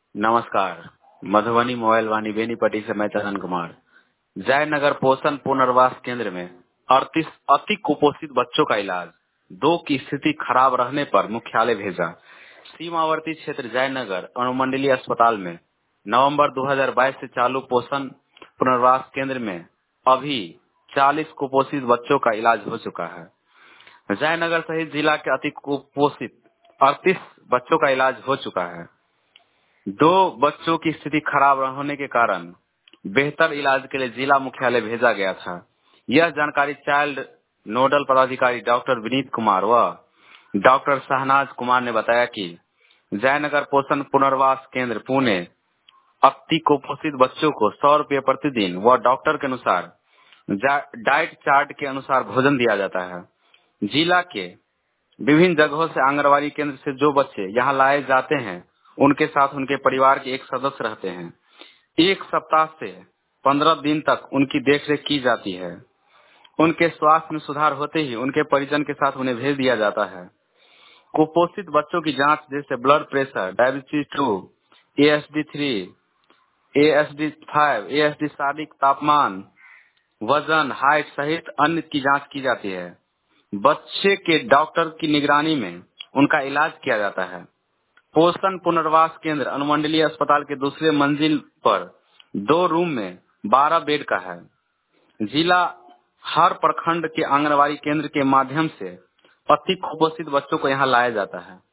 नमस्कार। मधुबनी मोबाइल वाणी बेनीपट्टी से मैं चंदन कुमार। जयनगर पोषण पुनर्वास केंद्र में 38 अति कुपोषित बच्चों का इलाज, 2 की स्थिति खराब रहने पर मुख्यालय भेजा। सीमावर्ती क्षेत्र जयनगर अनुमंडलीय अस्पताल में नवंबर 2022 से चालू पोषण पुनर्वास केंद्र में अभी 40 कुपोषित बच्चों का इलाज हो चुका है। जयनगर सहित जिला के अति कुपोषित 38 बच्चों का इलाज हो चुका है। 2 बच्चों की स्थिति खराब होने के कारण बेहतर इलाज के लिए जिला मुख्यालय भेजा गया था। यह जानकारी चाइल्ड नोडल पदाधिकारी डॉक्टर विनीत कुमार व डॉक्टर शहनाज कुमार ने बताया कि जयनगर पोषण पुनर्वास केंद्र पुणे अति कुपोषित बच्चों को 100 रुपये प्रतिदिन व डॉक्टर के अनुसार डाइट चार्ट के अनुसार भोजन दिया जाता है। जिला के विभिन्न जगहों से आंगनबाड़ी केंद्र से जो बच्चे यहाँ लाए जाते हैं, उनके साथ उनके परिवार के एक सदस्य रहते हैं। 1 सप्ताह से 15 दिन तक उनकी देखरेख की जाती है। उनके स्वास्थ्य में सुधार होते ही उनके परिजन के साथ उन्हें भेज दिया जाता है। कुपोषित बच्चों की जांच जैसे blood pressure, diabetes 2, ASD3, ASD5, ASD शारीरिक तापमान, वजन, हाइट सहित अन्य की जांच की जाती है। बच्चे के डॉक्टर की निगरानी में उनका इलाज किया जाता है। पोषण पुनर्वास केंद्र अनुमंडलीय अस्पताल के दूसरे मंजिल पर 2 रूम में 12 बेड का है। जिला हर प्रखंड के आंगनबाड़ी केंद्र के माध्यम से अति कुपोषित बच्चों को यहाँ लाया जाता है।